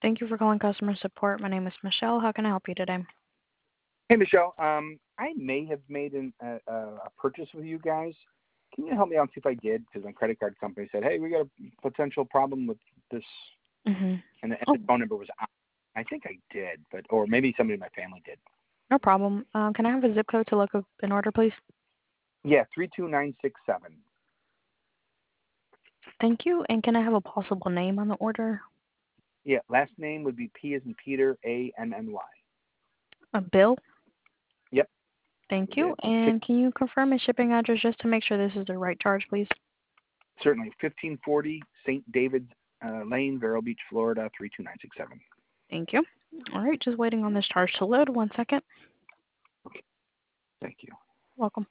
Thank you for calling customer support. My name is Michelle. How can I help you today? Hey, Michelle. I may have made a purchase with you guys. Can you help me out and see if I did? Because my credit card company said, hey, we got a potential problem with this, Mm-hmm. and the Oh, phone number was on. I think I did, or maybe somebody in my family did. no problem. Can I have a zip code to look up an order, please? Yeah, 32967. Thank you. And can I have a possible name on the order? Yeah, last name would be P as in Peter, Anny. A bill? Yep. Thank Yeah, you. And can you confirm a shipping address just to make sure this is the right charge, please? certainly. 1540 St. David's Lane, Vero Beach, Florida, 32967. Thank you. All right, just waiting on this charge to load. 1 second. Okay, thank you. Welcome.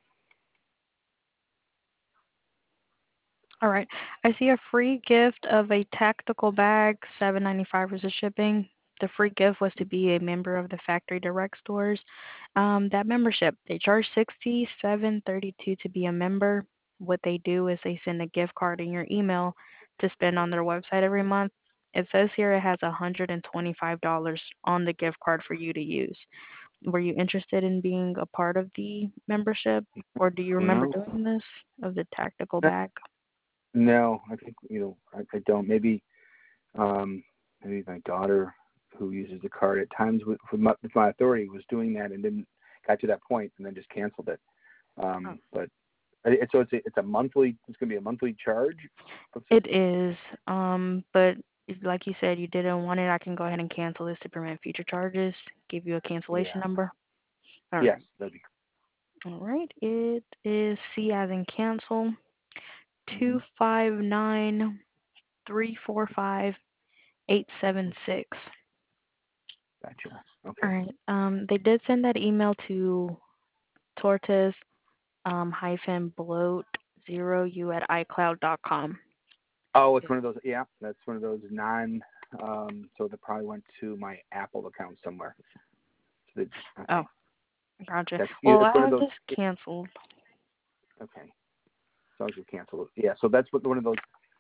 All right. I see a free gift of a tactical bag, $7.95 was the shipping. The free gift was to be a member of the Factory Direct stores. That membership, they charge $67.32 to be a member. What they do is they send a gift card in your email to spend on their website every month. It says here it has $125 on the gift card for you to use. Were you interested in being a part of the membership, or do you remember No, doing this of the tactical bag? no, I think I don't. Maybe my daughter, who uses the card at times with my authority, was doing that and didn't got to that point and then just canceled it. Oh. But it's a monthly. It's going to be a monthly charge. It is, but like you said, you didn't want it. I can go ahead and cancel this to prevent future charges. Give you a cancellation Yeah. number. All Yes, right. that'd be. All right. It is C as in cancel. Mm-hmm. 259-345-876. Gotcha. All Okay. right. They did send that email to tortoise hyphen bloat 0u at icloud.com. Oh, it's one of those. Yeah, that's one of those non. So that probably went to my Apple account somewhere. So okay. Oh, gotcha. That's Well, it's I one of have those. this canceled. Okay. So I should cancel it. Yeah. So that's what one of those.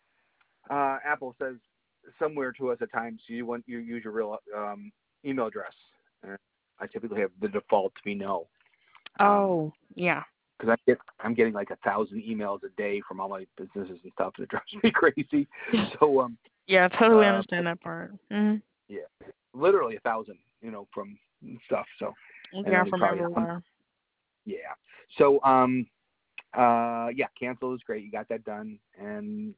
Apple says somewhere to us at times you use your real email address. I typically have the default to be no. Oh, yeah. Because I'm getting like 1,000 emails a day from all my businesses and stuff, and it drives me crazy. So Yeah, I totally understand that part. yeah, literally 1,000, from stuff. So and Yeah, then from probably everywhere. yeah. So yeah, cancel is great. You got that done, and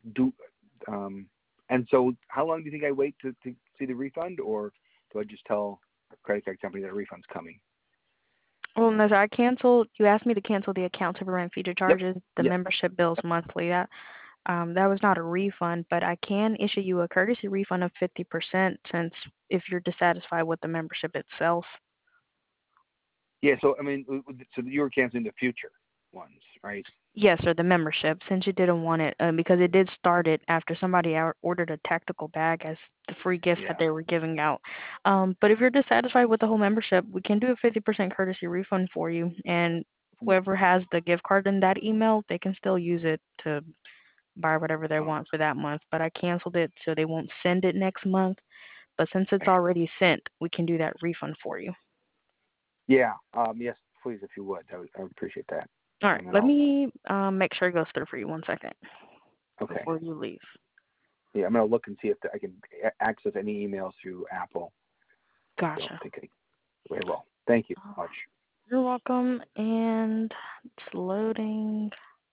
and so how long do you think I wait to see the refund, or do I just tell a credit card company that a refund's coming? Well, no, I canceled. You asked me to cancel the account to prevent future Yep. charges. The Yep. membership bills monthly. That was not a refund, but I can issue you a courtesy refund of 50% since if you're dissatisfied with the membership itself. Yeah. So I mean, so you were canceling the future ones, right? Yes, or the membership, since you didn't want it, because it did start it after somebody ordered a tactical bag as the free gift that Yeah. they were giving out. But if you're dissatisfied with the whole membership, we can do a 50% courtesy refund for you, and whoever has the gift card in that email, they can still use it to buy whatever they Oh, want for that month. But I canceled it so they won't send it next month. But since it's already sent, we can do that refund for you. yeah. Yes, please, if you would, I would appreciate that. All right, And then let I'll. me make sure it goes through for you. 1 second Okay. before you leave. Yeah, I'm gonna look and see if I can access any emails through Apple. I don't Gotcha. think I very well. Thank you much. You're welcome, and it's loading.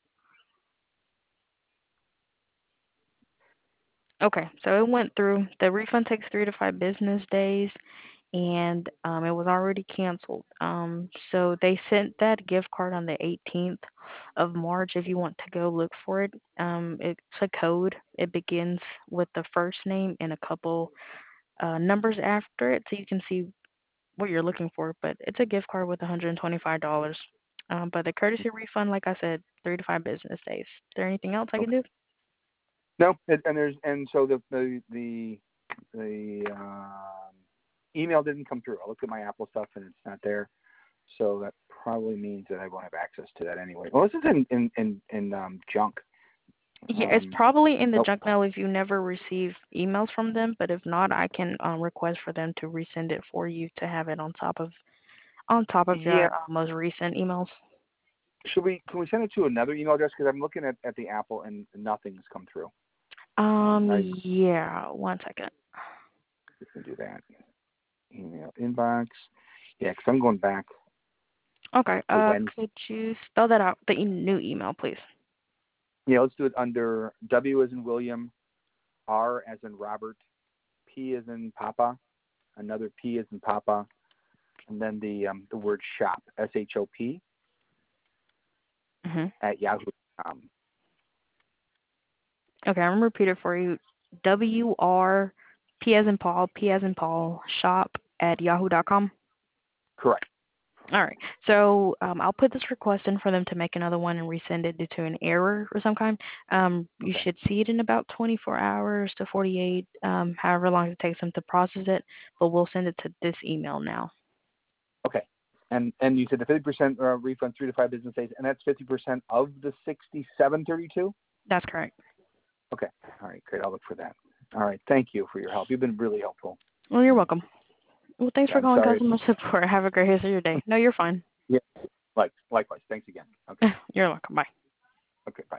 Okay, so it went through. The refund takes 3 to 5 business days, and it was already canceled. So they sent that gift card on the 18th of March. If you want to go look for it, it's a code. It begins with the first name and a couple numbers after it, so you can see what you're looking for. But it's a gift card with $125. But the courtesy refund, like I said, 3 to 5 business days. Is there anything else I can Okay. do? No, and so the email didn't come through. I looked at my Apple stuff and it's not there. So that probably means that I won't have access to that anyway. Well, this is in junk. Yeah, it's probably in the Nope. junk mail if you never receive emails from them. But if not, I can request for them to resend it for you to have it on top of Yeah. your most recent emails. Can we send it to another email address? Because I'm looking at the Apple and nothing's come through. I Yeah, one second. we can do that. Email inbox. Yeah, because I'm going back Okay. to Wednesday. Could you spell that out? The new email, please. Yeah, let's do it under W as in William, R as in Robert, P as in Papa, another P as in Papa, and then the word shop, SHOP, Mhm. at yahoo.com. Okay, I'm gonna repeat it for you. WR as in Paul, P as in Paul, shop at yahoo.com. Correct. All right. So I'll put this request in for them to make another one and resend it due to an error or some kind. You Okay. should see it in about 24 hours to 48, however long it takes them to process it. But we'll send it to this email now. Okay. And you said the 50% refund 3 to 5 business days, and that's 50% of the 6732. That's correct. Okay. All right. Great. I'll look for that. All right. Thank you for your help. You've been really helpful. Well, you're welcome. Well, thanks Yeah, for I'm calling sorry. customer support. Have a great rest of your day. No, you're fine. Yeah. Likewise. Thanks again. Okay. You're welcome. Bye. Okay. Bye.